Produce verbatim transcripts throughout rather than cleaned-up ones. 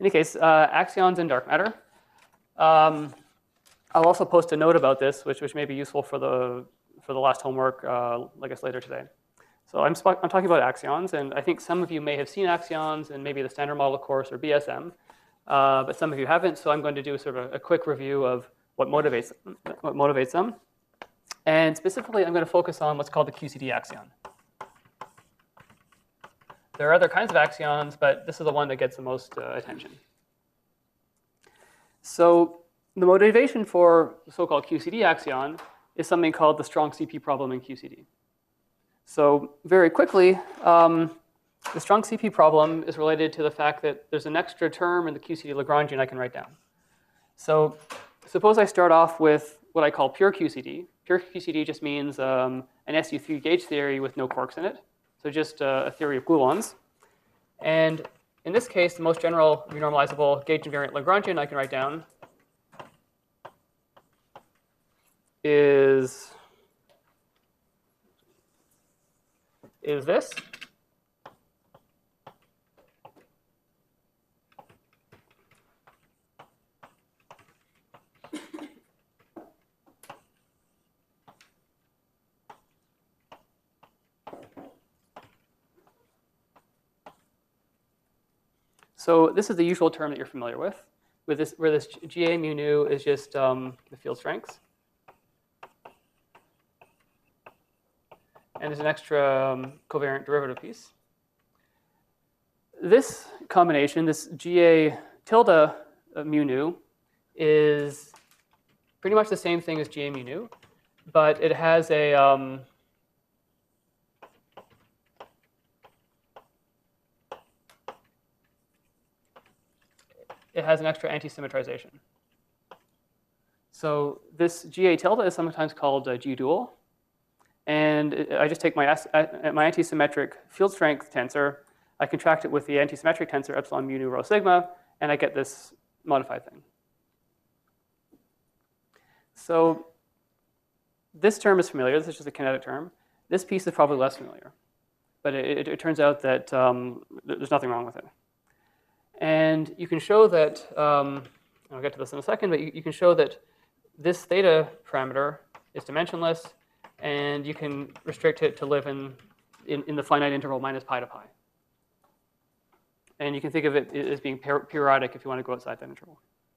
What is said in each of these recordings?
any case, uh, axions in dark matter. Um, I'll also post a note about this, which, which may be useful for the, for the last homework, uh, I guess later today. So I'm, I'm talking about axions, and I think some of you may have seen axions in maybe the standard model course or B S M, uh, but some of you haven't, so I'm going to do sort of a, a quick review of what motivates, what motivates them. And specifically, I'm going to focus on what's called the Q C D axion. There are other kinds of axions, but this is the one that gets the most uh, attention. So the motivation for the so-called Q C D axion is something called the strong C P problem in Q C D. So very quickly, um, the strong C P problem is related to the fact that there's an extra term in the Q C D Lagrangian I can write down. So suppose I start off with what I call pure Q C D. Pure Q C D just means um, an S U three gauge theory with no quarks in it. So just uh, a theory of gluons. And in this case, the most general renormalizable gauge invariant Lagrangian I can write down is, is this. So this is the usual term that you're familiar with, with this, where this G A mu nu is just um, the field strengths. And there's an extra um, covariant derivative piece. This combination, this G A tilde uh, mu nu, is pretty much the same thing as G A mu nu, but it has a um, it has an extra anti-symmetrization. So this G A tilde is sometimes called uh, G dual. And I just take my, my anti-symmetric field strength tensor, I contract it with the anti-symmetric tensor epsilon mu nu rho sigma, and I get this modified thing. So this term is familiar. This is just a kinetic term. This piece is probably less familiar. But it, it, it turns out that um, there's nothing wrong with it. And you can show that, um, I'll get to this in a second, but you, you can show that this theta parameter is dimensionless, and you can restrict it to live in, in, in the finite interval minus pi to pi. And you can think of it as being per periodic if you want to go outside that interval.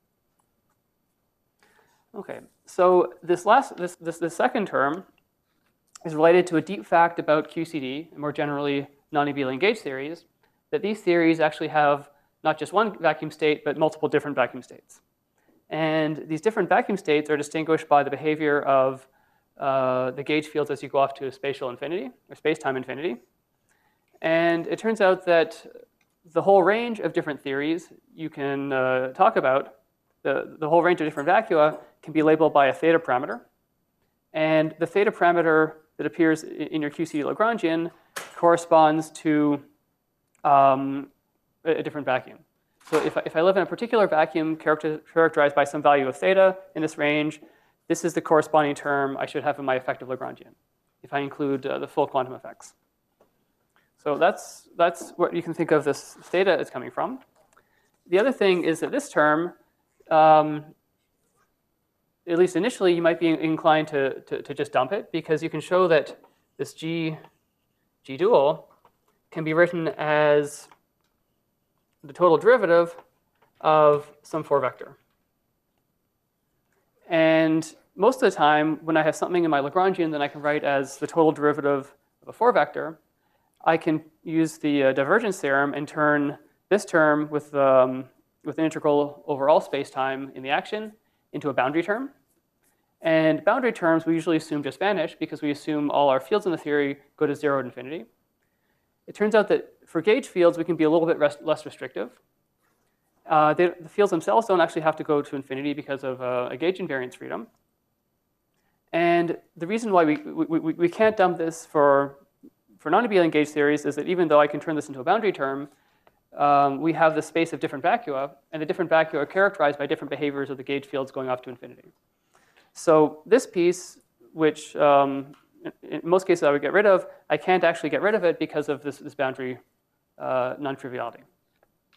Okay, so this last, this, this, this second term is related to a deep fact about Q C D, and more generally non-abelian gauge theories, that these theories actually have not just one vacuum state, but multiple different vacuum states. And these different vacuum states are distinguished by the behavior of uh, the gauge fields as you go off to spatial infinity, or space-time infinity. And it turns out that the whole range of different theories you can uh, talk about, the, the whole range of different vacua can be labeled by a theta parameter. And the theta parameter that appears in your Q C D Lagrangian corresponds to um, a different vacuum. So if I, if I live in a particular vacuum character, characterized by some value of theta in this range, this is the corresponding term I should have in my effective Lagrangian, if I include uh, the full quantum effects. So that's, that's what you can think of this theta is coming from. The other thing is that this term, um, at least initially, you might be inclined to, to, to just dump it, because you can show that this G, G dual can be written as the total derivative of some four vector. And most of the time, when I have something in my Lagrangian that I can write as the total derivative of a four vector, I can use the uh, divergence theorem and turn this term with, um, with an integral over all space-time in the action into a boundary term. And boundary terms we usually assume just vanish, because we assume all our fields in the theory go to zero at infinity. It turns out that for gauge fields, we can be a little bit rest less restrictive. Uh, they, the fields themselves don't actually have to go to infinity because of uh, a gauge invariance freedom. And the reason why we, we, we, we can't dump this for, for non-abelian gauge theories is that even though I can turn this into a boundary term, um, we have the space of different vacua, and the different vacua are characterized by different behaviors of the gauge fields going off to infinity. So this piece, which um, in most cases I would get rid of, I can't actually get rid of it because of this, this boundary uh, non-triviality.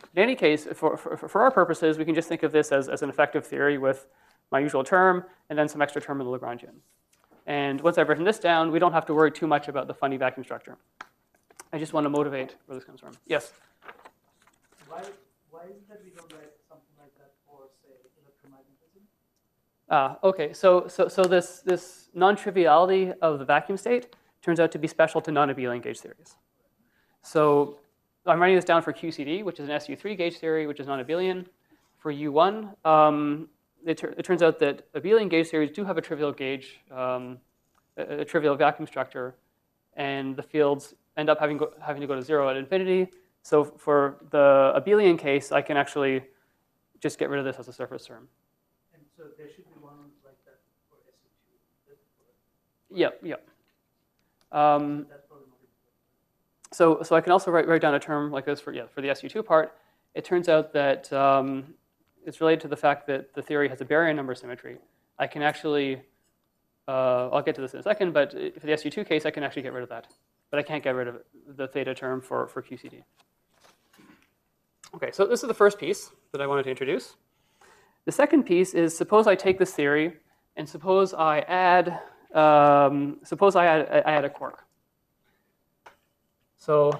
In any case, for, for, for our purposes, we can just think of this as, as an effective theory with my usual term and then some extra term in the Lagrangian. And once I've written this down, we don't have to worry too much about the funny vacuum structure. I just want to motivate where this comes from. Yes? Why, why is it that we don't write something like that for, say, electromagnetism? Ah, okay. So, so, so this, this non-triviality of the vacuum state turns out to be special to non-abelian gauge theories. So I'm writing this down for Q C D, which is an S U three gauge theory, which is non-abelian. For U one, um, it, it turns out that abelian gauge theories do have a trivial gauge, um, a, a trivial vacuum structure, and the fields end up having, go, having to go to zero at infinity. So for the abelian case, I can actually just get rid of this as a surface term. And so there should be one like that for S U two. Yep, yep. Um, That's probably not important. so, so I can also write, write down a term like this for, yeah, for the S U two part. It turns out that um, it's related to the fact that the theory has a baryon number symmetry. I can actually, uh, I'll get to this in a second, but for the S U two case, I can actually get rid of that. But I can't get rid of the theta term for, for Q C D. Okay, so this is the first piece that I wanted to introduce. The second piece is, suppose I take this theory and suppose I add, um, suppose I add, I add a quark. So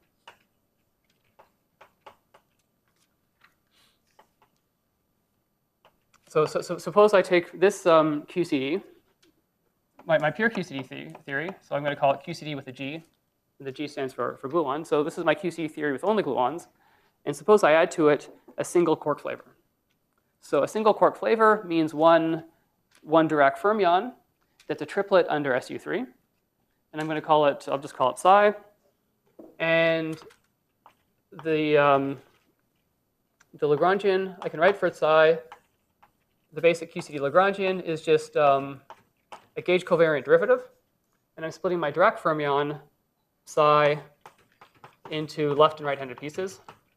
So, so, so suppose I take this um, Q C D, my, my pure Q C D the theory, so I'm going to call it Q C D with a G. And the G stands for, for gluons. So this is my Q C D theory with only gluons. And suppose I add to it a single quark flavor. So a single quark flavor means one, one Dirac fermion that's a triplet under S U three. And I'm going to call it, I'll just call it psi. And the, um, the Lagrangian, I can write for psi. The basic Q C D Lagrangian is just um, a gauge covariant derivative. And I'm splitting my Dirac fermion psi into left and right-handed pieces.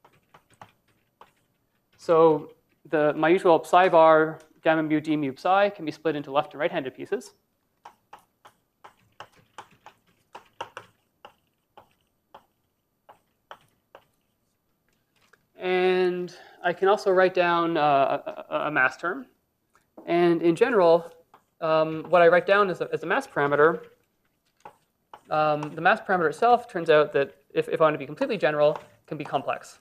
So the, my usual psi bar gamma mu d mu psi can be split into left and right-handed pieces. And I can also write down uh, a, a mass term. And in general, um, what I write down as a, as a mass parameter, um, the mass parameter itself turns out that if, if I want to be completely general, can be complex.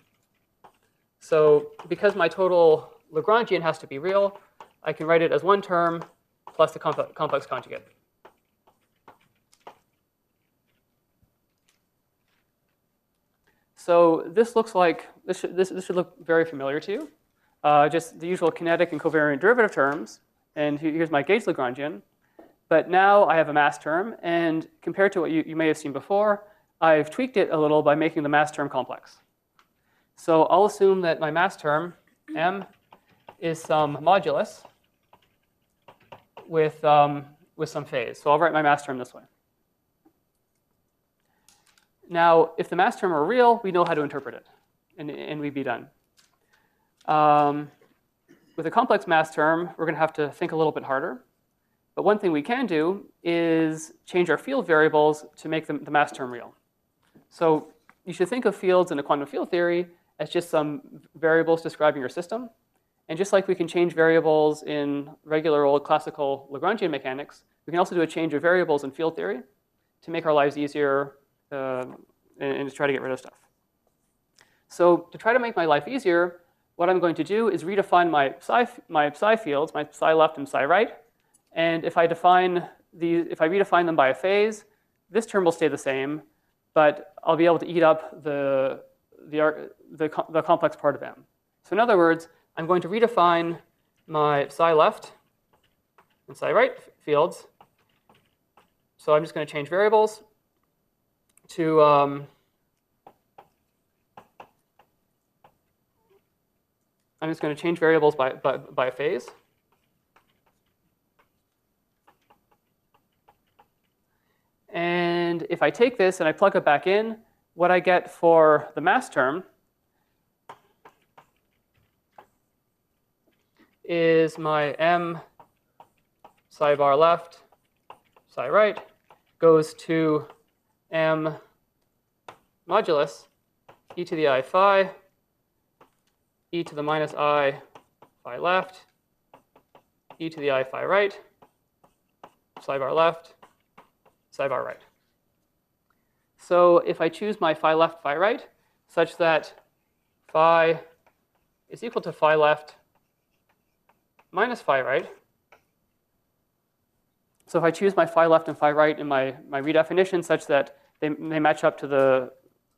So because my total Lagrangian has to be real, I can write it as one term plus the complex, complex conjugate. So this looks like, this should, this, this should look very familiar to you. Uh, just the usual kinetic and covariant derivative terms. And here's my gauge Lagrangian. But now I have a mass term. And compared to what you, you may have seen before, I've tweaked it a little by making the mass term complex. So I'll assume that my mass term, m, is some modulus with, um, with some phase. So I'll write my mass term this way. Now, if the mass term are real, we know how to interpret it. And, and we'd be done. Um, with a complex mass term, we're going to have to think a little bit harder. But one thing we can do is change our field variables to make them, the mass term real. So you should think of fields in a quantum field theory as just some variables describing your system. And just like we can change variables in regular old classical Lagrangian mechanics, we can also do a change of variables in field theory to make our lives easier uh, and, and to try to get rid of stuff. So to try to make my life easier, what I'm going to do is redefine my psi, my psi fields, my psi left and psi right. And if I define these, if I redefine them by a phase, this term will stay the same, but I'll be able to eat up the, the, the, the complex part of M. So in other words, I'm going to redefine my psi left and psi right fields. So I'm just going to change variables to um, I'm just going to change variables by, by, by a phase. And if I take this and I plug it back in, what I get for the mass term is my m psi bar left, psi right, goes to m modulus e to the I phi e to the minus I phi left, e to the I phi right, psi bar left, psi bar right. So if I choose my phi left, phi right, such that phi is equal to phi left minus phi right, so if I choose my phi left and phi right in my, my redefinition such that they, they match up to the,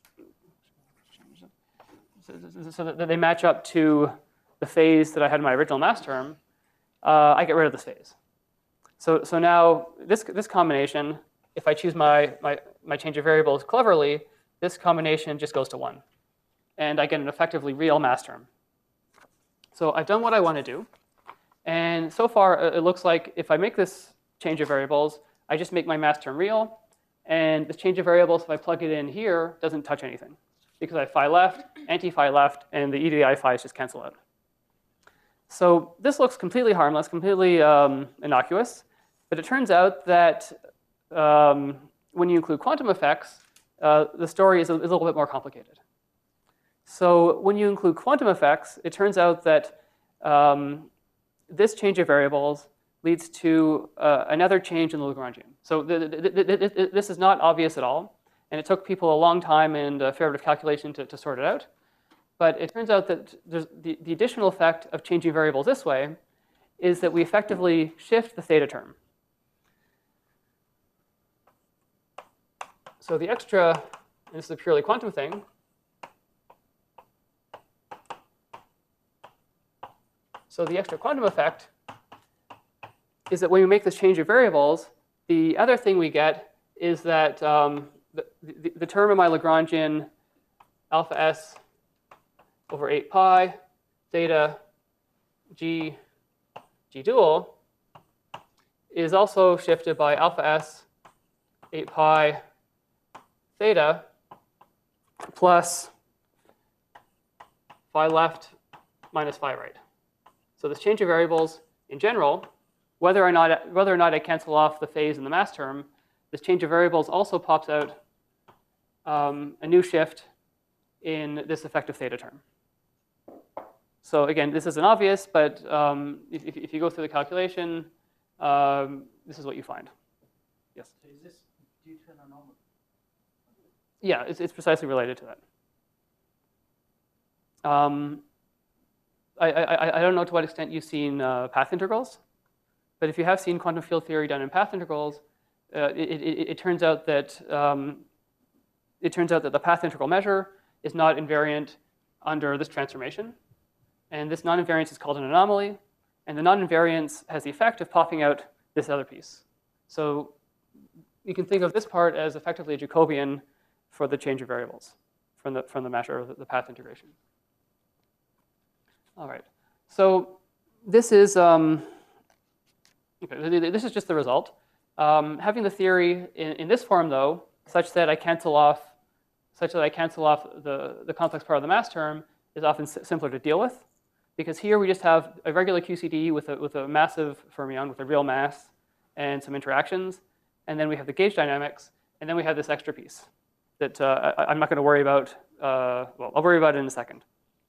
so that they match up to the phase that I had in my original mass term, uh, I get rid of this phase. So, so now this, this combination, if I choose my, my, my change of variables cleverly, this combination just goes to one. And I get an effectively real mass term. So I've done what I want to do. And so far, it looks like if I make this change of variables, I just make my mass term real. And this change of variables, if I plug it in here, doesn't touch anything. Because I have phi left, anti-phi left, and the e to the I phi's just cancel out. So this looks completely harmless, completely um, innocuous. But it turns out that um, when you include quantum effects, uh, the story is a, is a little bit more complicated. So when you include quantum effects, it turns out that um, this change of variables leads to uh, another change in the Lagrangian. So the, the, the, the, this is not obvious at all. And it took people a long time and a fair bit of calculation to, to sort it out. But it turns out that there's the, the additional effect of changing variables this way is that we effectively shift the theta term. So the extra, and this is a purely quantum thing, so the extra quantum effect is that when we make this change of variables, the other thing we get is that um, the, the, the term in my Lagrangian alpha s over eight pi theta g g dual is also shifted by alpha s eight pi theta plus phi left minus phi right. So this change of variables in general, whether or not whether or not I cancel off the phase in the mass term, this change of variables also pops out um, a new shift in this effective theta term. So again, this isn't obvious, but um, if, if you go through the calculation, um, this is what you find. Yes? So is this due to an anomaly? Yeah, it's, it's precisely related to that. Um, I, I, I don't know to what extent you've seen uh, path integrals, but if you have seen quantum field theory done in path integrals, uh, it, it, it turns out that um, it turns out that the path integral measure is not invariant under this transformation, and this non-invariance is called an anomaly, and the non-invariance has the effect of popping out this other piece. So you can think of this part as effectively a Jacobian for the change of variables from the from the measure of the path integration. All right, so this is um, okay, this is just the result. Um, having the theory in, in this form, though, such that I cancel off, such that I cancel off the the complex part of the mass term, is often s simpler to deal with, because here we just have a regular Q C D with a with a massive fermion with a real mass and some interactions, and then we have the gauge dynamics, and then we have this extra piece that uh, I, I'm not going to worry about. Uh, well, I'll worry about it in a second.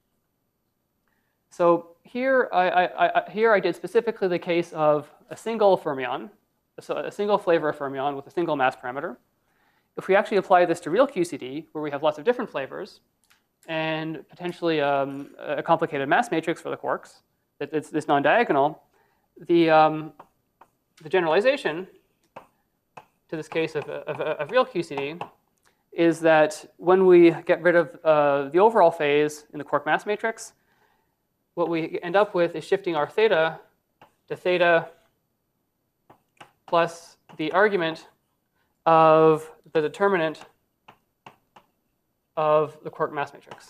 So here I, I, I, here I did specifically the case of a single fermion, so a single flavor of fermion with a single mass parameter. If we actually apply this to real Q C D, where we have lots of different flavors, and potentially um, a complicated mass matrix for the quarks, that it's this non-diagonal, the, um, the generalization to this case of, of, of real Q C D is that when we get rid of uh, the overall phase in the quark mass matrix, what we end up with is shifting our theta to theta plus the argument of the determinant of the quark mass matrix.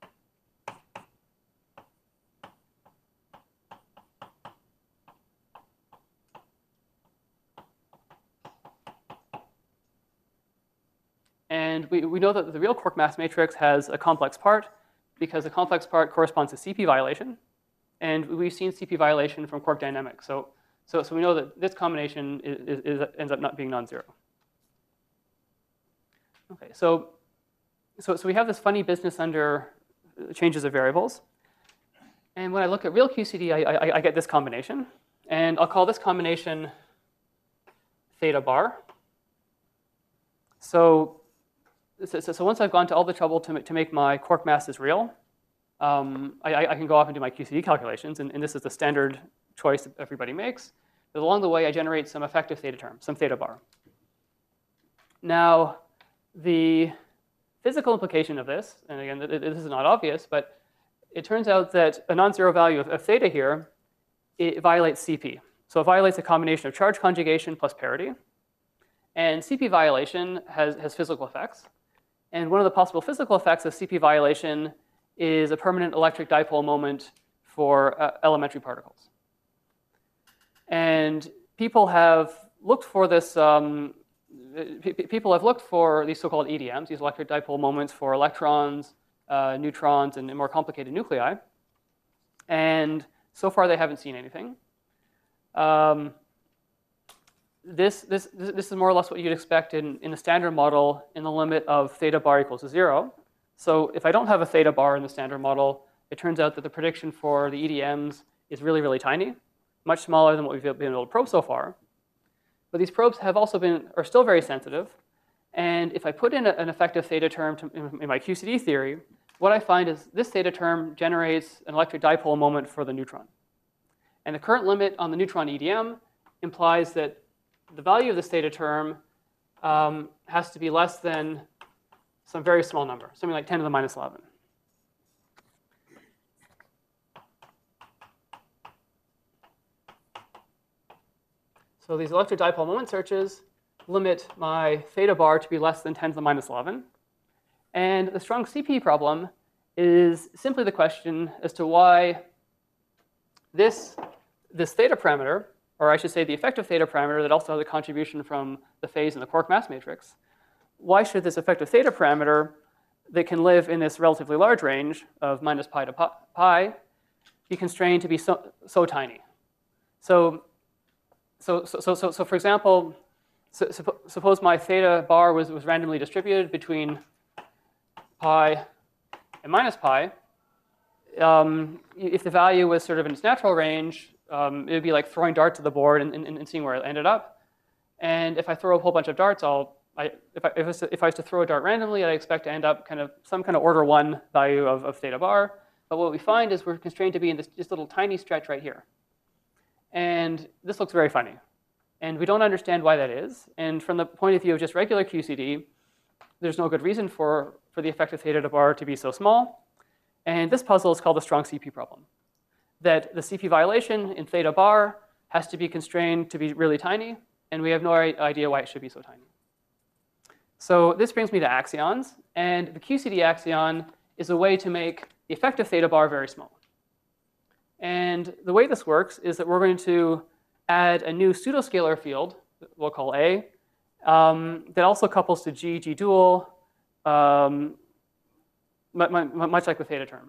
And we, we know that the real quark mass matrix has a complex part, because the complex part corresponds to C P violation. And we've seen C P violation from quark dynamics. So, so, so we know that this combination is, is, is, ends up not being non-zero. Okay, so, so, so we have this funny business under changes of variables. And when I look at real Q C D, I, I, I get this combination. And I'll call this combination theta bar. So, so, so once I've gone to all the trouble to, to make my quark masses real, um, I, I can go off and do my Q C D calculations. And, and this is the standard choice that everybody makes. But along the way, I generate some effective theta term, some theta bar. Now, the physical implication of this, and again, this is not obvious, but it turns out that a non-zero value of, of theta here, it violates C P. So it violates a combination of charge conjugation plus parity. And C P violation has, has physical effects. And one of the possible physical effects of C P violation is a permanent electric dipole moment for uh, elementary particles. And people have looked for this, um, people have looked for these so-called E D Ms, these electric dipole moments for electrons, uh, neutrons, and more complicated nuclei. And so far, they haven't seen anything. Um, this, this, this is more or less what you'd expect in, in the standard model in the limit of theta bar equals to zero. So if I don't have a theta bar in the standard model, it turns out that the prediction for the E D Ms is really, really tiny, much smaller than what we've been able to probe so far. But these probes have also been, are still very sensitive. And if I put in a, an effective theta term to, in, in my Q C D theory, what I find is this theta term generates an electric dipole moment for the neutron. And the current limit on the neutron E D M implies that the value of this theta term um, has to be less than some very small number, something like ten to the minus eleven. So these electric dipole moment searches limit my theta bar to be less than ten to the minus eleven. And the strong C P problem is simply the question as to why this, this theta parameter, or I should say the effective theta parameter that also has a contribution from the phase in the quark mass matrix, why should this effective theta parameter that can live in this relatively large range of minus pi to pi be constrained to be so, so tiny? So, so, so, so, so for example, so, so, suppose my theta bar was, was randomly distributed between pi and minus pi. Um, if the value was sort of in its natural range, um, it would be like throwing darts at the board and, and, and seeing where it ended up. And if I throw a whole bunch of darts, I'll, I, if, I, if, I was to, if I was to throw a dart randomly, I expect to end up kind of some kind of order one value of, of theta bar. But what we find is we're constrained to be in this, this little tiny stretch right here. And this looks very funny. And we don't understand why that is. And from the point of view of just regular Q C D, there's no good reason for, for the effective theta bar to be so small. And this puzzle is called the strong C P problem. That the C P violation in theta bar has to be constrained to be really tiny, and we have no idea why it should be so tiny. So this brings me to axions. And the Q C D axion is a way to make the effective theta bar very small. And the way this works is that we're going to add a new pseudoscalar field, we'll call A, um, that also couples to G, G dual, um, much like the theta term.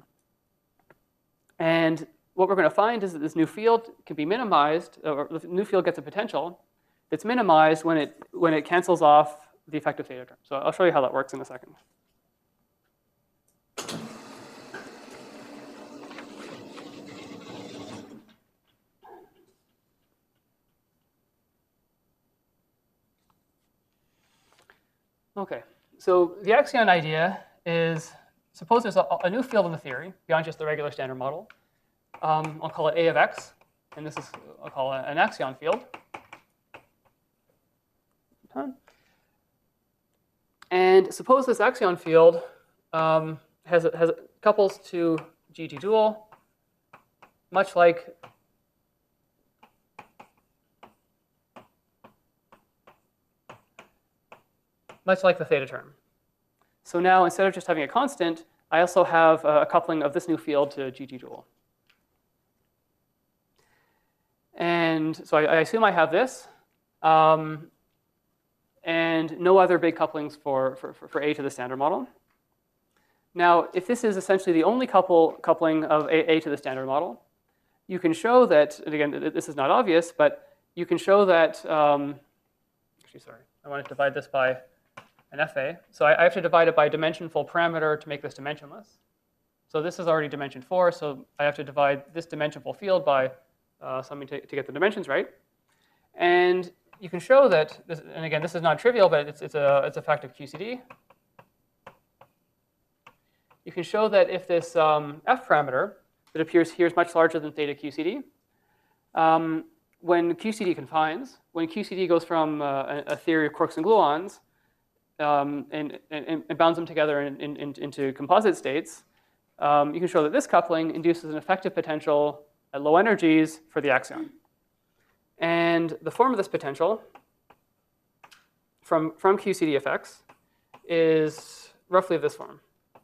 And what we're going to find is that this new field can be minimized, or the new field gets a potential that's minimized when it, when it cancels off the effective theta term. So I'll show you how that works in a second. Okay, so the axion idea is, suppose there's a, a new field in the theory beyond just the regular standard model. Um, I'll call it A of x, and this is, I'll call it an axion field. And suppose this axion field um, has, has couples to G G dual, much like much like the theta term. So now, instead of just having a constant, I also have a coupling of this new field to G G dual. And so I, I assume I have this, um, and no other big couplings for, for, for A to the standard model. Now, if this is essentially the only couple, coupling of A, A to the standard model, you can show that, and again, this is not obvious, but you can show that, um, actually, sorry, I want to divide this by an F A. So I, I have to divide it by a dimensionful parameter to make this dimensionless. So this is already dimension four, so I have to divide this dimensional field by uh, something to, to get the dimensions right. And you can show that, this, and again, this is not trivial, but it's, it's, a, it's a fact of Q C D. You can show that if this um, f parameter that appears here is much larger than theta Q C D, um, when Q C D confines, when Q C D goes from uh, a, a theory of quarks and gluons um, and, and, and bounds them together in, in, in, into composite states, um, you can show that this coupling induces an effective potential at low energies for the axion. And the form of this potential from, from Q C D F X is roughly this form.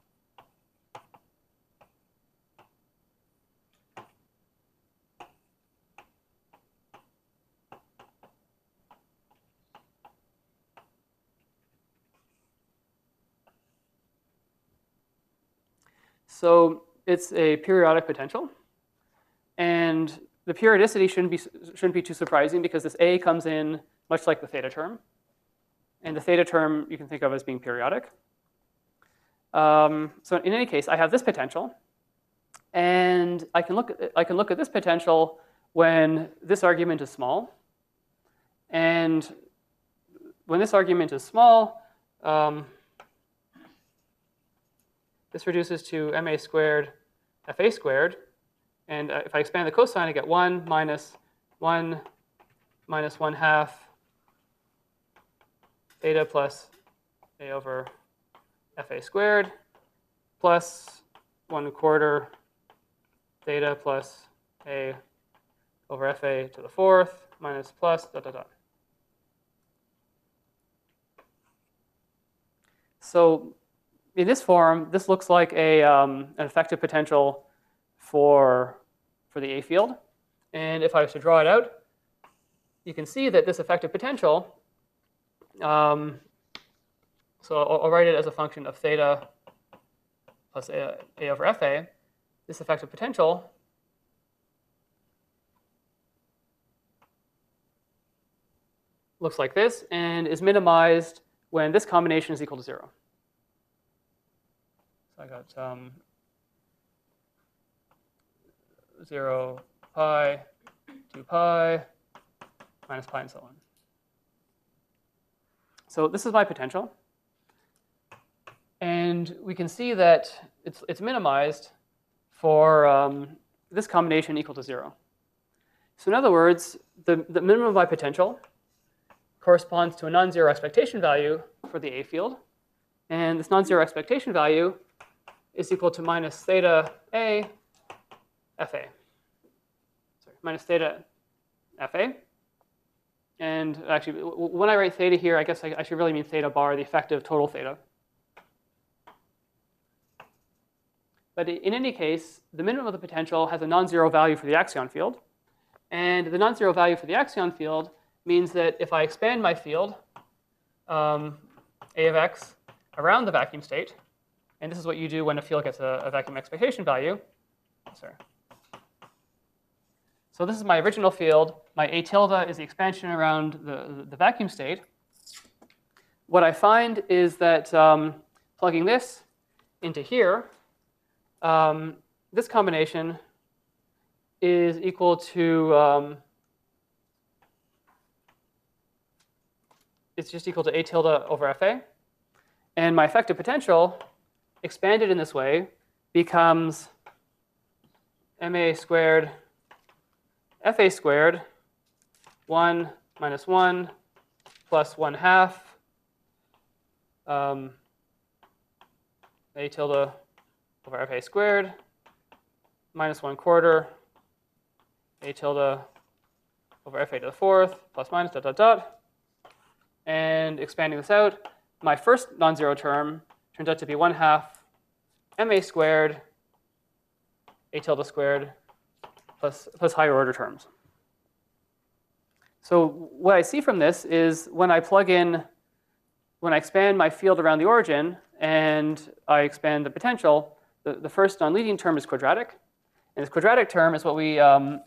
So it's a periodic potential, and the periodicity shouldn't be, shouldn't be too surprising because this A comes in much like the theta term, and the theta term you can think of as being periodic. Um, so in any case, I have this potential, and I can look at, I can look at this potential when this argument is small, and when this argument is small, um, this reduces to ma squared fa squared. And uh, if I expand the cosine, I get one minus one minus one half theta plus a over fa squared plus one quarter theta plus a over fa to the fourth minus plus dot dot dot. So in this form, this looks like a, um, an effective potential for, for the A field. And if I was to draw it out, you can see that this effective potential, um, so I'll, I'll write it as a function of theta plus a, a over fa. This effective potential looks like this and is minimized when this combination is equal to zero. I got um, zero pi, two pi, minus pi, and so on. So this is my potential. And we can see that it's, it's minimized for um, this combination equal to zero. So in other words, the, the minimum of my potential corresponds to a non-zero expectation value for the A field. And this non-zero expectation value is equal to minus theta A fa. Sorry, minus theta fa. And actually, when I write theta here, I guess I, I should really mean theta bar, the effective total theta. But in any case, the minimum of the potential has a non-zero value for the axion field. And the non-zero value for the axion field means that if I expand my field, um, A of x, around the vacuum state, and this is what you do when a field gets a, a vacuum expectation value. Sorry. So this is my original field. My A tilde is the expansion around the, the vacuum state. What I find is that um, plugging this into here, um, this combination is equal to, um, it's just equal to A tilde over fa. And my effective potential expanded in this way becomes ma squared fa squared one minus one plus one half um, a tilde over fa squared minus one quarter a tilde over fa to the fourth plus minus dot dot dot. And expanding this out, my first non-zero term turns out to be one half ma squared a tilde squared plus, plus higher order terms. So what I see from this is when I plug in, when I expand my field around the origin and I expand the potential, the, the first non-leading term is quadratic. And this quadratic term is what we um,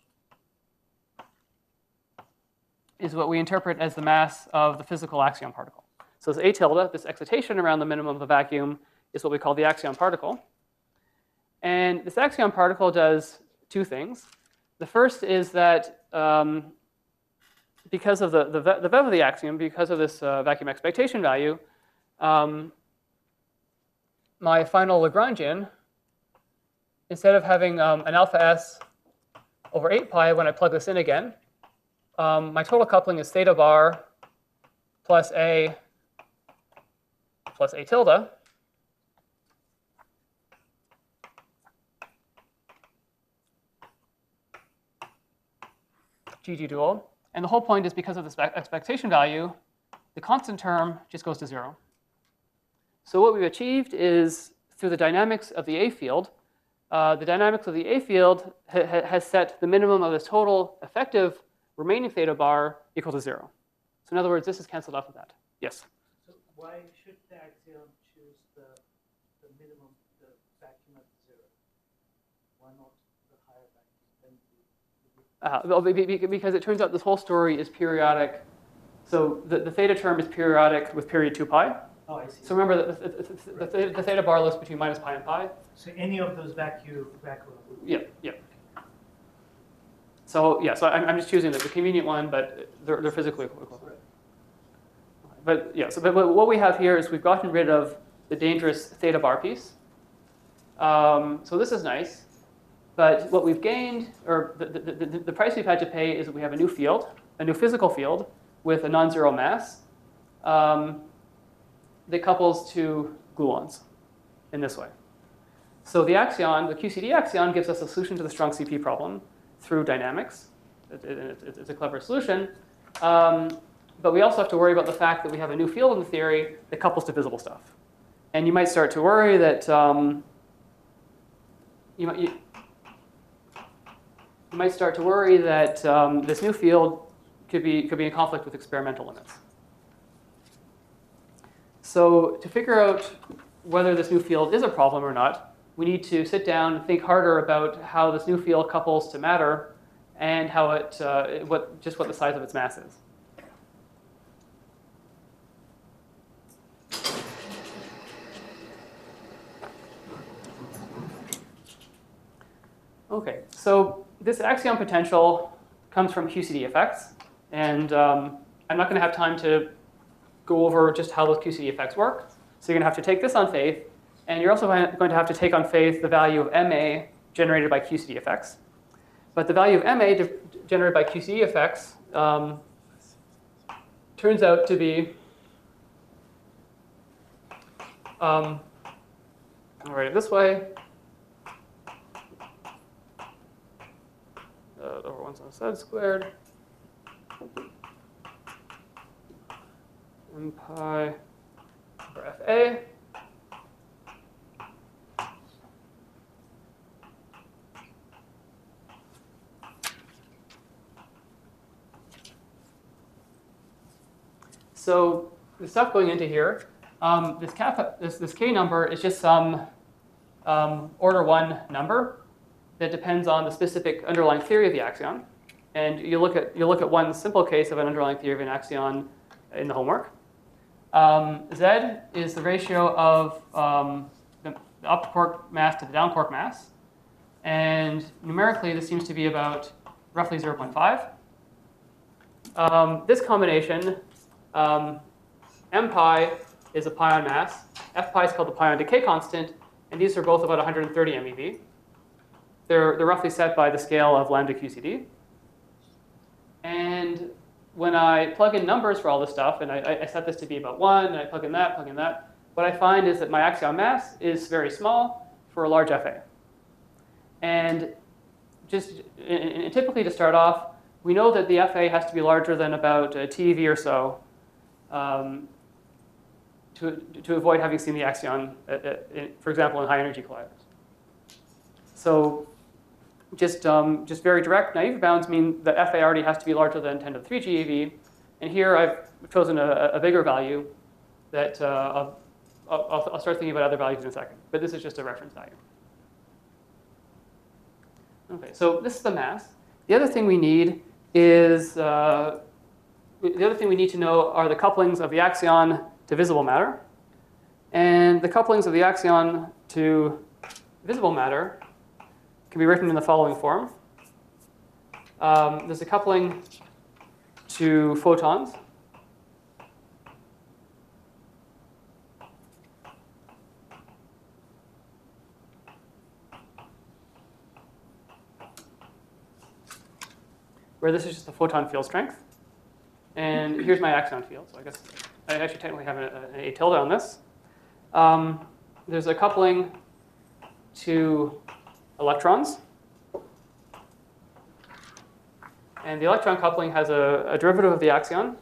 is what we interpret as the mass of the physical axion particle. So this A tilde, this excitation around the minimum of the vacuum, is what we call the axion particle. And this axion particle does two things. The first is that um, because of the, the, the V E V of the axiom, because of this uh, vacuum expectation value, um, my final Lagrangian, instead of having um, an alpha s over eight pi when I plug this in again, um, my total coupling is theta bar plus a plus a tilde. G G dual. And the whole point is because of this expectation value, the constant term just goes to zero. So what we've achieved is through the dynamics of the A field, uh, the dynamics of the A field ha ha has set the minimum of this total effective remaining theta bar equal to zero. So in other words, this is canceled off of that. Yes? So why should the axiom choose the, the minimum, the vacuum at zero? Why not the higher vacuum? Uh, well, be, be, because it turns out this whole story is periodic. So the, the theta term is periodic with period two pi. Oh, I see. So remember that the, the, the, the, the theta bar lives between minus pi and pi. So any of those vacuum, vacuum. Yeah, yeah. So yeah, so I'm, I'm just choosing the, the convenient one, but they're, they're physically equivalent. Right. But yeah, so but what we have here is we've gotten rid of the dangerous theta bar piece. Um, so this is nice. But what we've gained, or the, the, the, the price we've had to pay, is that we have a new field, a new physical field with a non-zero mass um, that couples to gluons in this way. So the axion, the Q C D axion, gives us a solution to the strong C P problem through dynamics. It, it, it, it's a clever solution. Um, but we also have to worry about the fact that we have a new field in the theory that couples to visible stuff. And you might start to worry that um, you might, you, you might start to worry that um, this new field could be, could be in conflict with experimental limits. So to figure out whether this new field is a problem or not, we need to sit down and think harder about how this new field couples to matter and how it, uh, what, just what the size of its mass is. Okay, so this axion potential comes from Q C D effects, and um, I'm not going to have time to go over just how those Q C D effects work. So you're going to have to take this on faith, and you're also going to have to take on faith the value of M A generated by Q C D effects. But the value of M A generated by Q C D effects um, turns out to be, um, I'll write it this way. Uh, over one side squared, m pi over F A. So the stuff going into here, um, this, kappa, this, this k number is just some um, order one number that depends on the specific underlying theory of the axion. And you look at, you look at one simple case of an underlying theory of an axion in the homework. Um, Z is the ratio of um, the, the up quark mass to the down quark mass. And numerically, this seems to be about roughly zero point five. Um, this combination, um, m pi is a pion mass. F pi is called the pion decay constant. And these are both about one hundred thirty MeV. They're, they're roughly set by the scale of lambda Q C D. And when I plug in numbers for all this stuff, and I, I set this to be about one, and I plug in that, plug in that, what I find is that my axion mass is very small for a large F A. And just and, and typically to start off, we know that the F A has to be larger than about a T eV or so um, to, to avoid having seen the axion, uh, uh, in, for example, in high energy colliders. So just, um, just very direct naive bounds mean that F A already has to be larger than ten to the three G eV. And here I've chosen a, a bigger value that uh, I'll, I'll, I'll start thinking about other values in a second. But this is just a reference value. Okay, so this is the mass. The other thing we need is, uh, the other thing we need to know are the couplings of the axion to visible matter. And the couplings of the axion to visible matter can be written in the following form. Um, there's a coupling to photons. Where this is just the photon field strength. And here's my axion field. So I guess I actually technically have an a, a tilde on this. Um, there's a coupling to electrons. And the electron coupling has a, a derivative of the axion.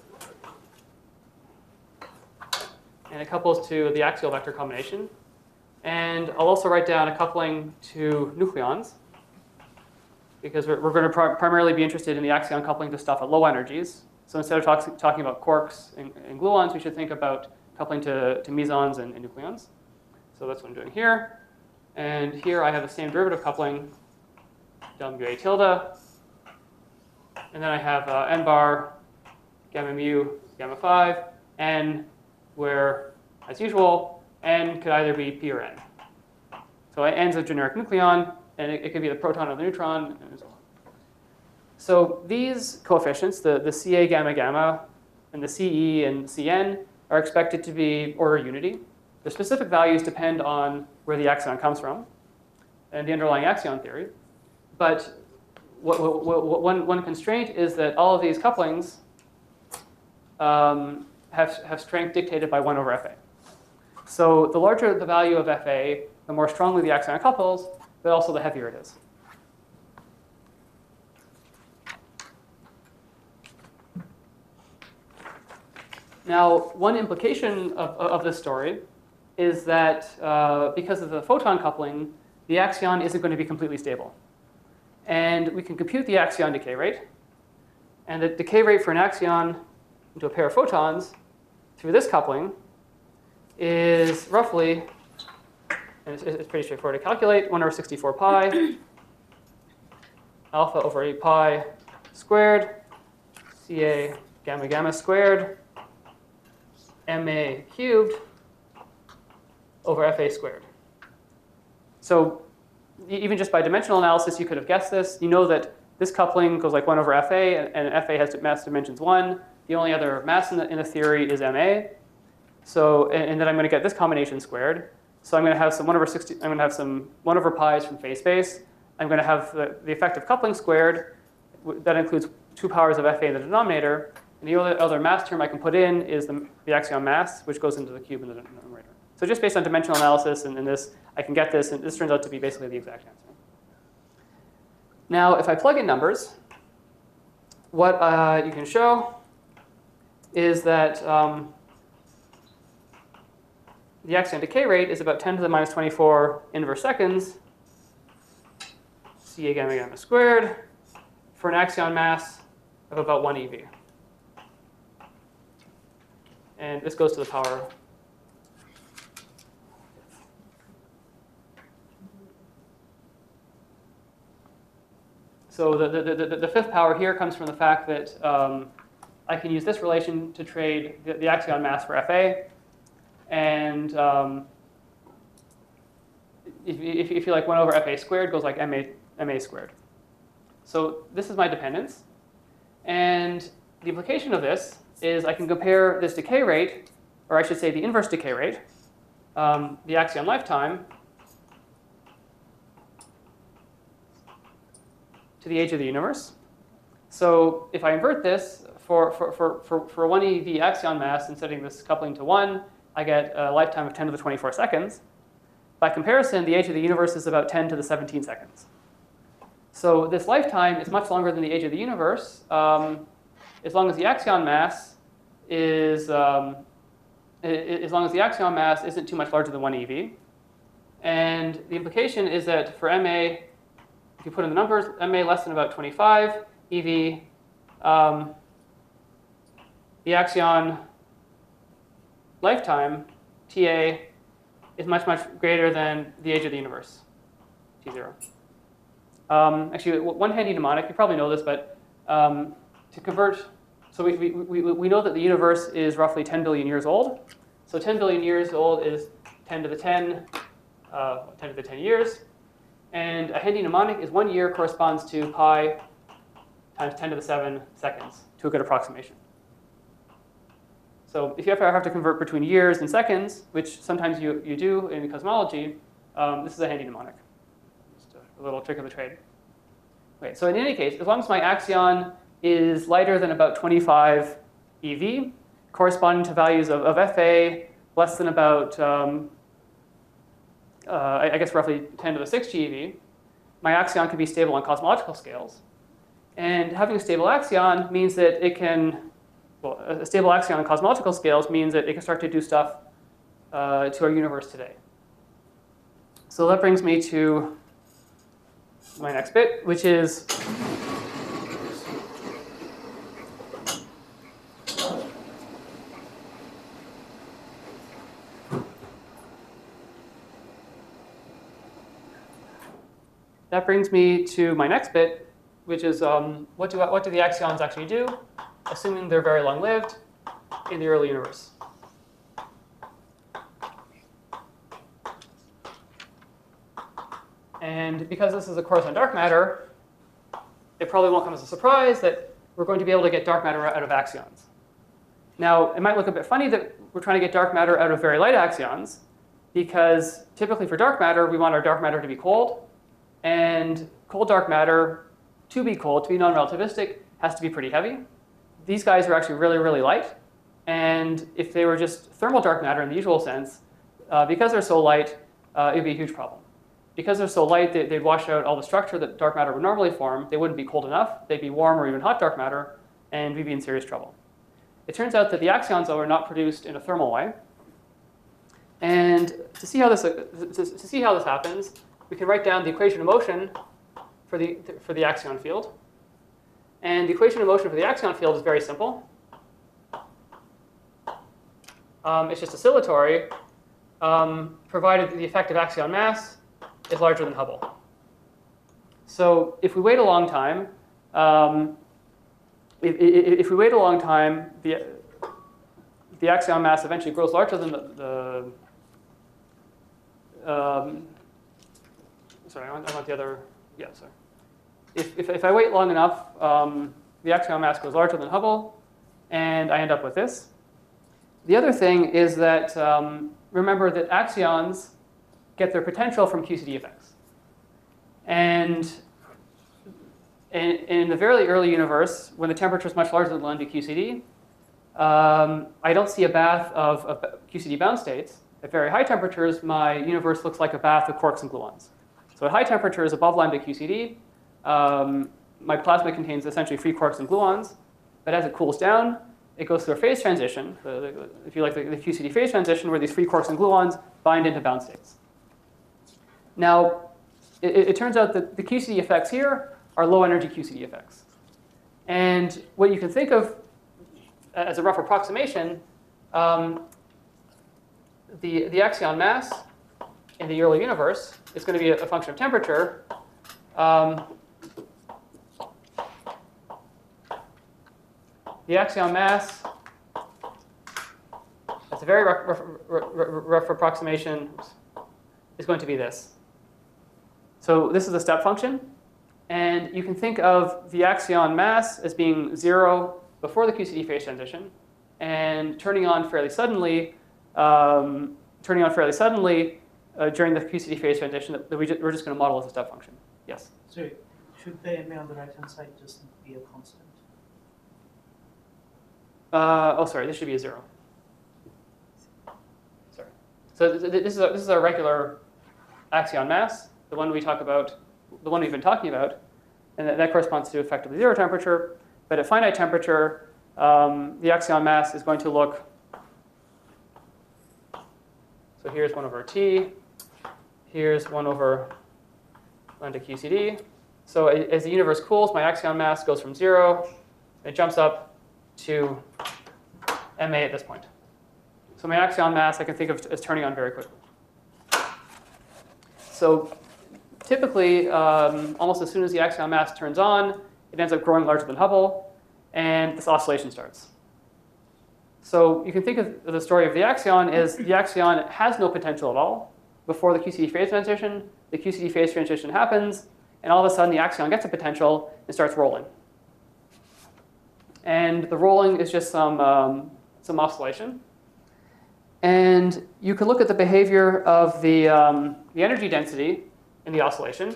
And it couples to the axial vector combination. And I'll also write down a coupling to nucleons, because we're, we're going to pr primarily be interested in the axion coupling to stuff at low energies. So instead of talk talking about quarks and, and gluons, we should think about coupling to, to mesons and, and nucleons. So that's what I'm doing here. And here I have the same derivative coupling, W A tilde. And then I have uh, n bar, gamma mu, gamma five, n, where, as usual, n could either be p or n. So n is a generic nucleon, and it, it could be the proton or the neutron, and so on. So these coefficients, the, the Ca gamma gamma, and the Ce and Cn, are expected to be order unity. The specific values depend on where the axion comes from and the underlying axion theory. But what, what, what, one, one constraint is that all of these couplings um, have, have strength dictated by one over Fa. So the larger the value of Fa, the more strongly the axion couples, but also the heavier it is. Now, one implication of, of this story is that uh, because of the photon coupling, the axion isn't going to be completely stable. And we can compute the axion decay rate. And the decay rate for an axion into a pair of photons through this coupling is roughly, and it's, it's pretty straightforward to calculate, one over sixty-four pi, alpha over eight pi squared, Ca gamma gamma squared, Ma cubed over Fa squared. So even just by dimensional analysis, you could have guessed this. You know that this coupling goes like one over Fa, and, and Fa has mass dimensions one. The only other mass in the, in the theory is Ma. So, and, and then I'm going to get this combination squared. So I'm going to have some one over sixty. I'm going to have some one over pi's from phase space. I'm going to have the, the effective coupling squared. That includes two powers of Fa in the denominator. And the other, other mass term I can put in is the, the axion mass, which goes into the cube in the numerator. So just based on dimensional analysis and, and this, I can get this, and this turns out to be basically the exact answer. Now, if I plug in numbers, what uh, you can show is that um, the axion decay rate is about ten to the minus twenty-four inverse seconds, Ca gamma gamma squared, for an axion mass of about one eV. And this goes to the power. So the, the, the, the fifth power here comes from the fact that um, I can use this relation to trade the, the axion mass for Fa. And um, if, if, if you like one over Fa squared goes like Ma, Ma squared. So this is my dependence. And the implication of this is I can compare this decay rate, or I should say the inverse decay rate, um, the axion lifetime, to the age of the universe. So if I invert this for, for, for, for, for one eV axion mass and setting this coupling to one, I get a lifetime of ten to the twenty-four seconds. By comparison, the age of the universe is about ten to the seventeen seconds. So this lifetime is much longer than the age of the universe, um, as long as the axion mass is, um, as long as the axion mass isn't too much larger than one eV. And the implication is that for Ma, if you put in the numbers, Ma less than about twenty-five eV, um, the axion lifetime, Ta, is much, much greater than the age of the universe, T zero. Um, actually, one handy mnemonic, you probably know this, but um, to convert, so we, we, we, we know that the universe is roughly ten billion years old. So ten billion years old is ten to the ten uh, ten to the ten years. And a handy mnemonic is one year corresponds to pi times ten to the seven seconds, to a good approximation. So if you ever have to convert between years and seconds, which sometimes you, you do in cosmology, um, this is a handy mnemonic. Just a, a little trick of the trade. Okay, so in any case, as long as my axion is lighter than about twenty-five E V, corresponding to values of, of F A less than about, um, uh, I, I guess roughly ten to the six G eV, my axion can be stable on cosmological scales. And having a stable axion means that it can, well, a stable axion on cosmological scales means that it can start to do stuff uh, to our universe today. So that brings me to my next bit, which is that brings me to my next bit, which is um, what do what do the axions actually do, assuming they're very long-lived in the early universe. And because this is a course on dark matter, it probably won't come as a surprise that we're going to be able to get dark matter out of axions. Now, it might look a bit funny that we're trying to get dark matter out of very light axions, because typically for dark matter, we want our dark matter to be cold. And cold dark matter, to be cold, to be non-relativistic, has to be pretty heavy. These guys are actually really, really light. And if they were just thermal dark matter in the usual sense, uh, because they're so light, uh, it would be a huge problem. Because they're so light, they, they'd wash out all the structure that dark matter would normally form. They wouldn't be cold enough. They'd be warm or even hot dark matter, and we'd be in serious trouble. It turns out that the axions, though, are not produced in a thermal way. And to see how this, to, to see how this happens, we can write down the equation of motion for the, for the axion field. And the equation of motion for the axion field is very simple. Um, it's just oscillatory, um, provided the effective axion mass is larger than Hubble. So if we wait a long time, um, if, if, if we wait a long time, the, the axion mass eventually grows larger than the, the um, sorry, I want, I want the other, yeah, sorry. If, if, if I wait long enough, um, the axion mass goes larger than Hubble, and I end up with this. The other thing is that, um, remember that axions get their potential from Q C D effects. And in, in the very early universe, when the temperature is much larger than lambda Q C D, um, I don't see a bath of, of Q C D bound states. At very high temperatures, my universe looks like a bath of quarks and gluons. So at high temperatures above lambda Q C D, um, my plasma contains essentially free quarks and gluons. But as it cools down, it goes through a phase transition, the, the, if you like, the, the Q C D phase transition, where these free quarks and gluons bind into bound states. Now, it, it turns out that the Q C D effects here are low-energy Q C D effects. And what you can think of as a rough approximation, um, the, the axion mass in the early universe is going to be a, a function of temperature. Um, the axion mass, that's a very rough, rough, rough, rough approximation, is going to be this. So this is a step function. And you can think of the axion mass as being zero before the Q C D phase transition, and turning on fairly suddenly, um, turning on fairly suddenly uh, during the Q C D phase transition that, that we ju we're just going to model as a step function. Yes? So should the M A on the right-hand side just be a constant? Uh, oh, sorry, this should be a zero. Sorry. So th this is a, this is our regular axion mass, the one we talk about, the one we've been talking about, and that, that corresponds to effectively zero temperature. But at finite temperature, um, the axion mass is going to look. So here's one over T. Here's one over lambda Q C D. So as the universe cools, my axion mass goes from zero, and it jumps up to M A at this point. So my axion mass I can think of as turning on very quickly. So typically, um, almost as soon as the axion mass turns on, it ends up growing larger than Hubble, and this oscillation starts. So you can think of the story of the axion as the axion has no potential at all before the Q C D phase transition. The Q C D phase transition happens, and all of a sudden the axion gets a potential and starts rolling. And the rolling is just some, um, some oscillation. And you can look at the behavior of the, um, the energy density in the oscillation.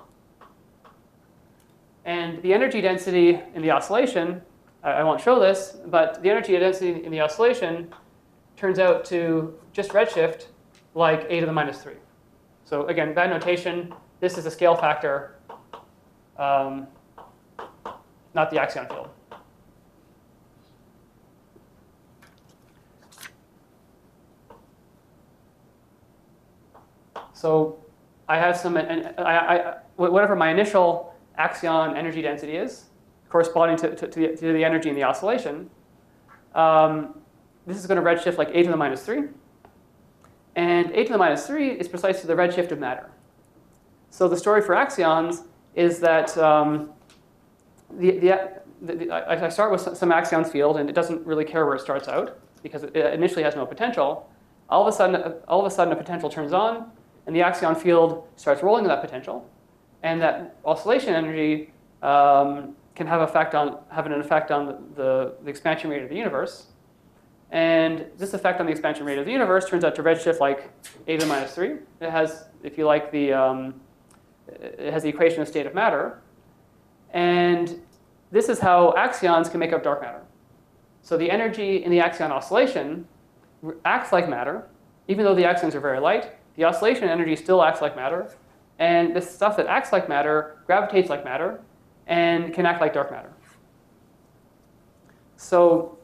And the energy density in the oscillation, I, I won't show this, but the energy density in the oscillation turns out to just redshift like a to the minus three. So again, bad notation. This is a scale factor, um, not the axion field. So I have some, and I, I, whatever my initial axion energy density is, corresponding to, to, to, the, to the energy in the oscillation, um, this is going to redshift like a to the minus three. And a to the minus three is precisely the redshift of matter. So the story for axions is that um, the, the, the, the, I start with some axions field, and it doesn't really care where it starts out because it initially has no potential. All of a sudden, all of a sudden, a potential turns on, and the axion field starts rolling that potential, and that oscillation energy um, can have effect on have an effect on the, the, the expansion rate of the universe. And this effect on the expansion rate of the universe turns out to redshift like a to the minus three. It has, if you like, the um, it has the equation of state of matter. And this is how axions can make up dark matter. So the energy in the axion oscillation acts like matter, even though the axions are very light. The oscillation energy still acts like matter. And this stuff that acts like matter gravitates like matter and can act like dark matter. So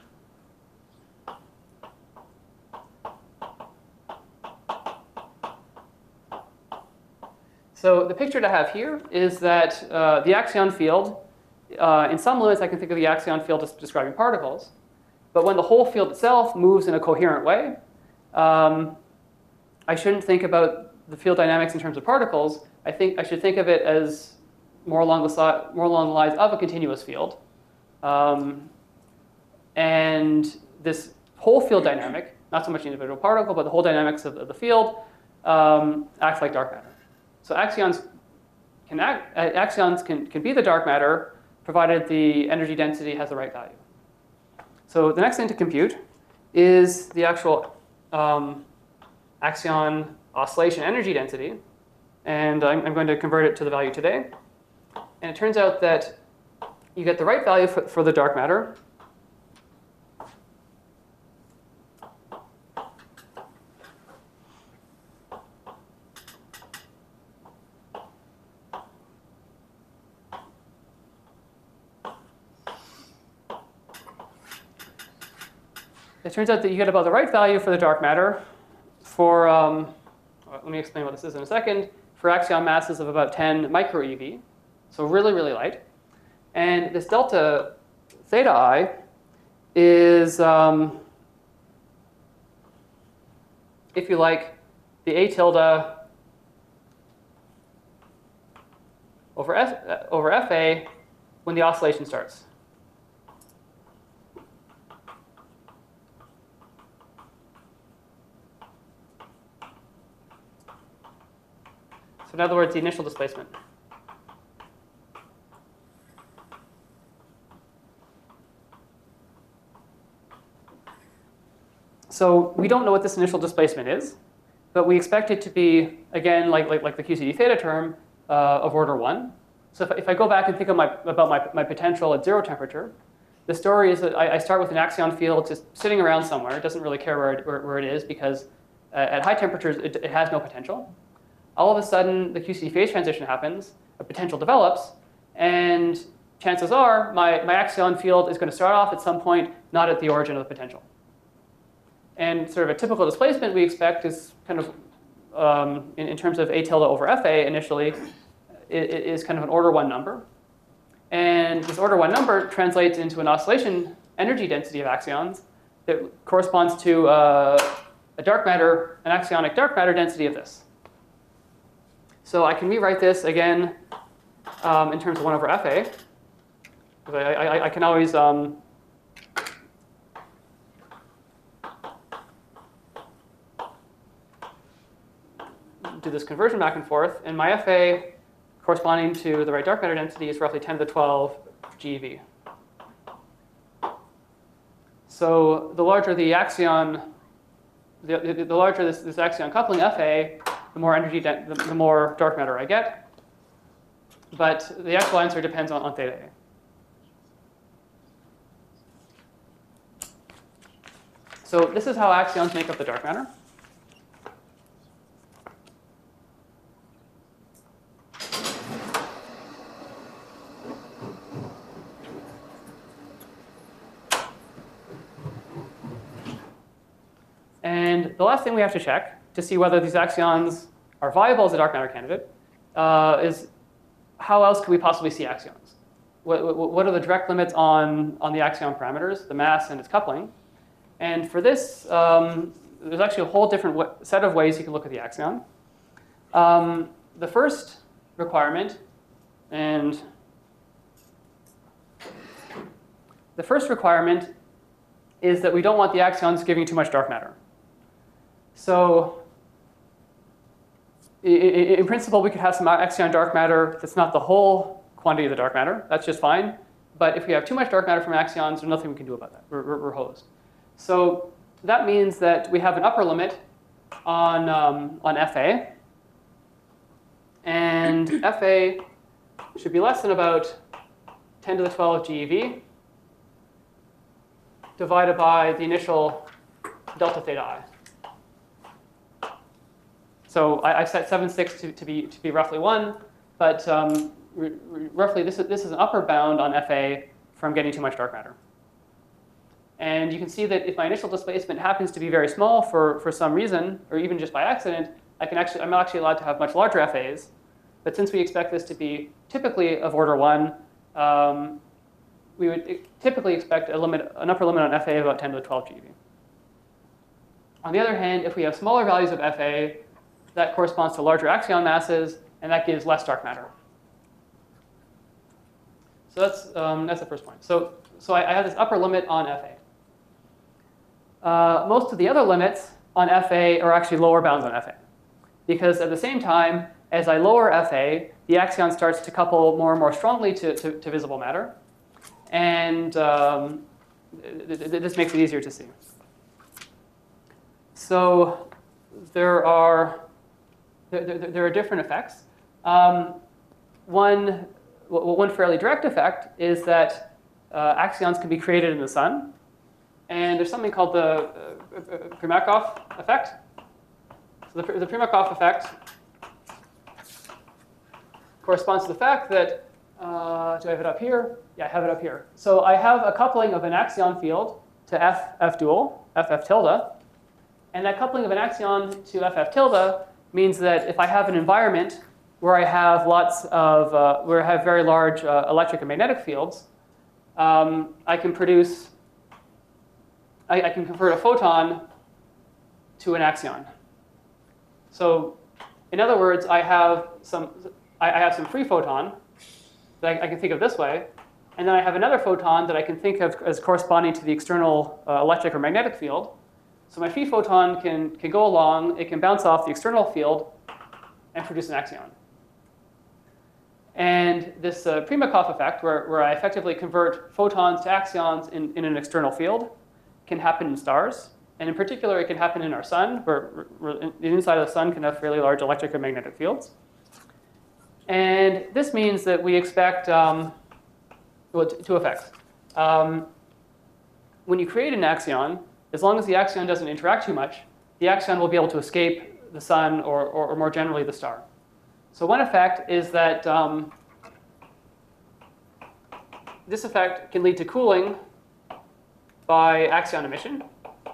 So the picture to have here is that uh, the axion field, uh, in some limits I can think of the axion field as describing particles, but when the whole field itself moves in a coherent way, um, I shouldn't think about the field dynamics in terms of particles. I think I should think of it as more along the, si more along the lines of a continuous field. Um, and this whole field dynamic, not so much the individual particle, but the whole dynamics of, of the field, um, acts like dark matter. So axions can act, uh, axions can, can be the dark matter provided the energy density has the right value. So the next thing to compute is the actual um, axion oscillation energy density. And I'm, I'm going to convert it to the value today. And it turns out that you get the right value for, for the dark matter. It turns out that you get about the right value for the dark matter for, um, let me explain what this is in a second, for axion masses of about ten micro E V, so really, really light. And this delta theta I is, um, if you like, the A tilde over, F, uh, over F A when the oscillation starts. So in other words, the initial displacement. So we don't know what this initial displacement is, but we expect it to be, again, like, like, like the Q C D theta term uh, of order one. So if, if I go back and think of my, about my, my potential at zero temperature, the story is that I, I start with an axion field just sitting around somewhere. It doesn't really care where it, where, where it is because uh, at high temperatures, it, it has no potential. All of a sudden, the Q C D phase transition happens, a potential develops, and chances are my, my axion field is going to start off at some point not at the origin of the potential. And sort of a typical displacement we expect is kind of, um, in, in terms of A tilde over F A initially, it, it is kind of an order one number. And this order one number translates into an oscillation energy density of axions that corresponds to uh, a dark matter, an axionic dark matter density of this. So I can rewrite this again um, in terms of one over F A. Because I, I, I can always um, do this conversion back and forth, and my F A corresponding to the right dark matter density is roughly ten to the twelve GeV. So the larger the axion, the, the, the larger this, this axion coupling F A, the more energy, the, the more dark matter I get. But the actual answer depends on, on theta A. So this is how axions make up the dark matter. And the last thing we have to check to see whether these axions are viable as a dark matter candidate uh, is how else could we possibly see axions? What, what, what are the direct limits on, on the axion parameters, the mass and its coupling? And for this, um, there's actually a whole different set of ways you can look at the axion. Um, the first requirement, and the first requirement is that we don't want the axions giving too much dark matter. So in principle, we could have some axion dark matter that's not the whole quantity of the dark matter. That's just fine. But if we have too much dark matter from axions, there's nothing we can do about that. We're, we're, we're hosed. So that means that we have an upper limit on, um, on F A. And F A should be less than about ten to the twelve GeV divided by the initial delta theta I. So I, I set seven six to, to, be, to be roughly one, but um, r roughly this is, this is an upper bound on F A from getting too much dark matter. And you can see that if my initial displacement happens to be very small for, for some reason, or even just by accident, I can actually, I'm actually allowed to have much larger F As. But since we expect this to be typically of order one, um, we would typically expect a limit, an upper limit on F A of about ten to the twelve GeV. On the other hand, if we have smaller values of F A, that corresponds to larger axion masses, and that gives less dark matter. So that's, um, that's the first point. So, so I, I have this upper limit on F A. Uh, most of the other limits on F A are actually lower bounds on F A. Because at the same time, as I lower F A, the axion starts to couple more and more strongly to, to, to visible matter. And um, th th this makes it easier to see. So there are, there, there, there are different effects. Um, one, well, one fairly direct effect is that uh, axions can be created in the sun. And there's something called the uh, Primakov effect. So the, the Primakov effect corresponds to the fact that, uh, do I have it up here? Yeah, I have it up here. So I have a coupling of an axion field to F, F dual, F, F tilde. And that coupling of an axion to F, F tilde means that if I have an environment where I have lots of, uh, where I have very large uh, electric and magnetic fields, um, I can produce, I, I can convert a photon to an axion. So in other words, I have some, I, I have some free photon that I, I can think of this way, and then I have another photon that I can think of as corresponding to the external uh, electric or magnetic field. So my free photon can, can go along, it can bounce off the external field and produce an axion. And this uh, Primakov effect, where, where I effectively convert photons to axions in, in an external field, can happen in stars. And in particular, it can happen in our sun, where, where the inside of the sun can have fairly large electric and magnetic fields. And this means that we expect um, well, two effects. Um, when you create an axion, as long as the axion doesn't interact too much, the axion will be able to escape the sun or, or, or more generally the star. So one effect is that um, this effect can lead to cooling by axion emission.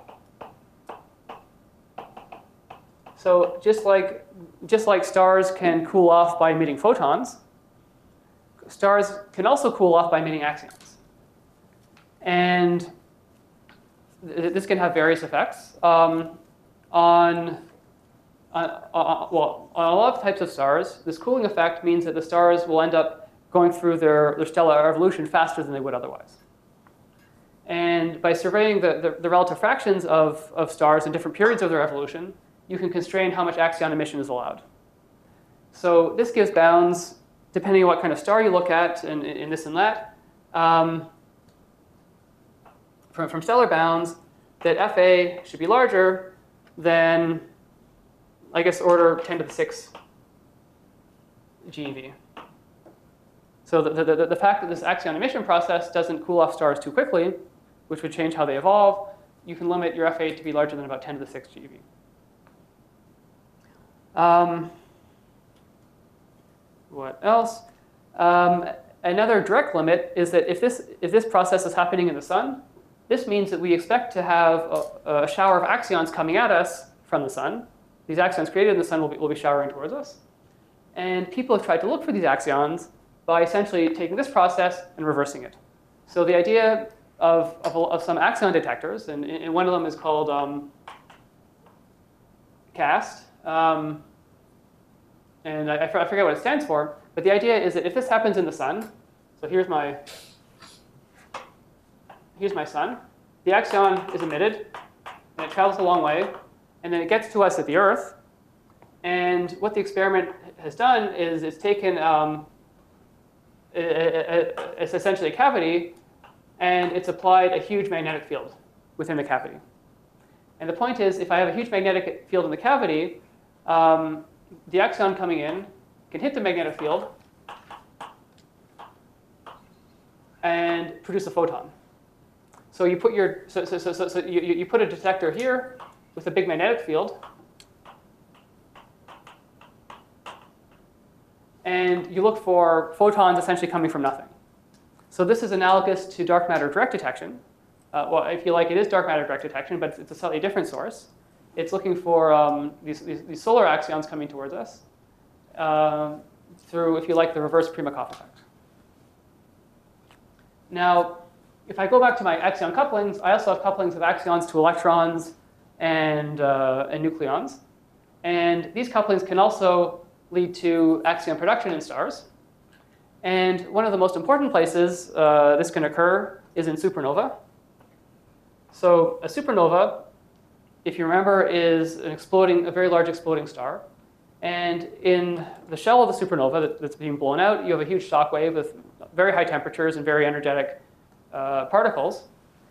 So just like, just like stars can cool off by emitting photons, stars can also cool off by emitting axions. And th this can have various effects. Um, on, on, on, well, on a lot of types of stars, this cooling effect means that the stars will end up going through their, their stellar evolution faster than they would otherwise. And by surveying the, the, the relative fractions of, of stars in different periods of their evolution, you can constrain how much axion emission is allowed. So this gives bounds, depending on what kind of star you look at, and in this and that, um, from, from stellar bounds, that F A should be larger than, I guess, order ten to the six GeV. So the, the, the fact that this axion emission process doesn't cool off stars too quickly, which would change how they evolve, you can limit your F A to be larger than about ten to the six GeV. Um, what else? Um, another direct limit is that if this, if this process is happening in the sun, this means that we expect to have a, a shower of axions coming at us from the sun. These axions created in the sun will be, will be showering towards us. And people have tried to look for these axions by essentially taking this process and reversing it. So the idea of, of, of some axion detectors, and, and one of them is called um, CAST, um, and I, I forget what it stands for, but the idea is that if this happens in the sun, so here's my, here's my sun, the axion is emitted, and it travels a long way, and then it gets to us at the Earth, and what the experiment has done is it's taken, um, it's essentially a cavity, and it's applied a huge magnetic field within the cavity. And the point is, if I have a huge magnetic field in the cavity, um, the axion coming in can hit the magnetic field and produce a photon. So you put your so so so, so you, you put a detector here with a big magnetic field, and you look for photons essentially coming from nothing. So this is analogous to dark matter direct detection. Uh, well, if you like, it is dark matter direct detection, but it's a slightly different source. It's looking for um, these, these, these solar axions coming towards us uh, through, if you like, the reverse Primakov effect. Now, if I go back to my axion couplings, I also have couplings of axions to electrons and, uh, and nucleons. And these couplings can also lead to axion production in stars. And one of the most important places uh, this can occur is in supernova. So a supernova, if you remember, is an exploding, a very large exploding star. And in the shell of the supernova that, that's being blown out, you have a huge shock wave with very high temperatures and very energetic uh, particles.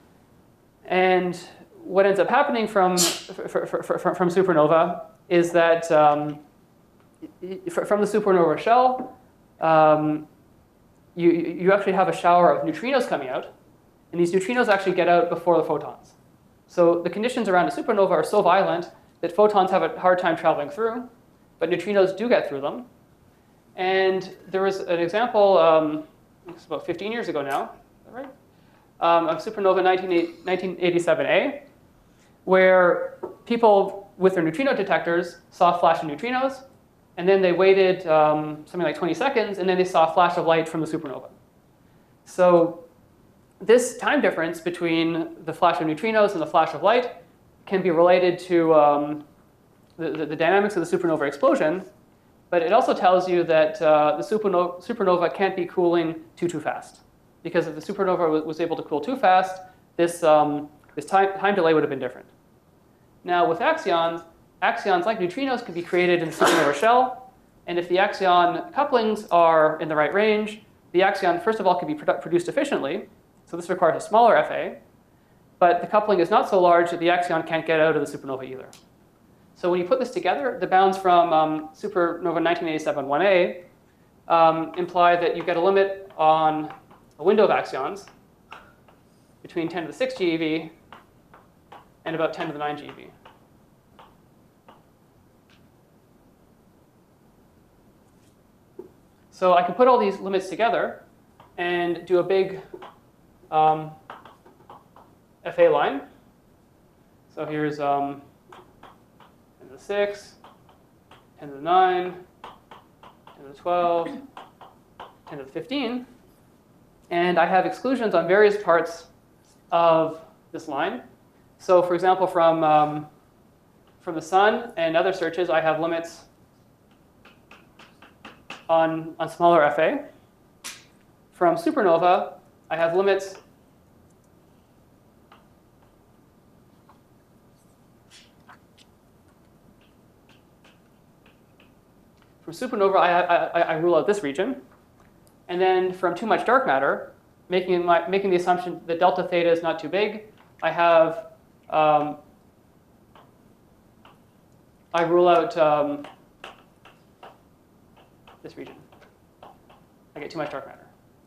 And what ends up happening from, for, for, for, from supernova is that um, from the supernova shell, um, you, you actually have a shower of neutrinos coming out. And these neutrinos actually get out before the photons. So the conditions around a supernova are so violent that photons have a hard time traveling through, but neutrinos do get through them. And there was an example, um, it's about fifteen years ago now, is that right? Um, of supernova nineteen eighty-seven A, where people with their neutrino detectors saw a flash of neutrinos, and then they waited um, something like twenty seconds, and then they saw a flash of light from the supernova. So this time difference between the flash of neutrinos and the flash of light can be related to um, the, the, the dynamics of the supernova explosion, but it also tells you that uh, the supernova, supernova can't be cooling too, too fast. Because if the supernova was able to cool too fast, this, um, this time, time delay would have been different. Now with axions, axions like neutrinos can be created in the supernova shell, and if the axion couplings are in the right range, the axion, first of all, can be produ produced efficiently. So this requires a smaller F A, but the coupling is not so large that the axion can't get out of the supernova either. So when you put this together, the bounds from um, supernova nineteen eighty-seven one A um, imply that you get a limit on a window of axions between ten to the six GeV and about ten to the nine GeV. So I can put all these limits together and do a big Um, F A line. So here's um, ten to the six, ten to the nine, ten to the twelve, ten to the fifteen. And I have exclusions on various parts of this line. So for example, from, um, from the sun and other searches, I have limits on, on smaller F A. From supernova, I have limits From supernova, I, I, I rule out this region. And then from too much dark matter, making, my, making the assumption that delta theta is not too big, I have, um, I rule out um, this region. I get too much dark matter.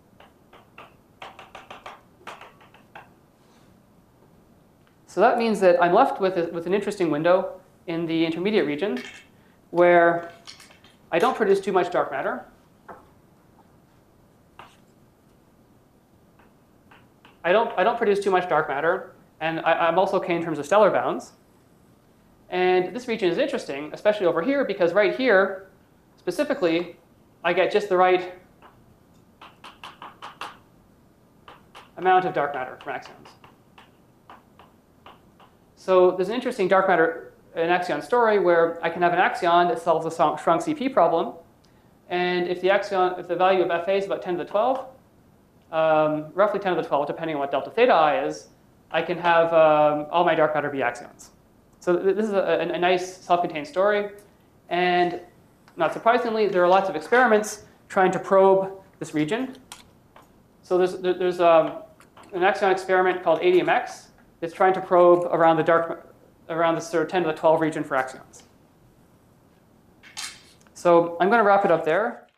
So that means that I'm left with, a, with an interesting window in the intermediate region where I don't produce too much dark matter. I don't, I don't produce too much dark matter, and I, I'm also okay in terms of stellar bounds. And this region is interesting, especially over here, because right here, specifically, I get just the right amount of dark matter from axions. So there's an interesting dark matter an axion story where I can have an axion that solves a shrunk C P problem, and if the axion, if the value of F A is about ten to the twelve, um, roughly ten to the twelve, depending on what delta theta I is, I can have um, all my dark matter be axions. So th this is a, a, a nice self-contained story, and not surprisingly, there are lots of experiments trying to probe this region. So there's there's um, an axion experiment called A D M X that's trying to probe around the dark around the sort of ten to the twelve region for axions. So I'm going to wrap it up there.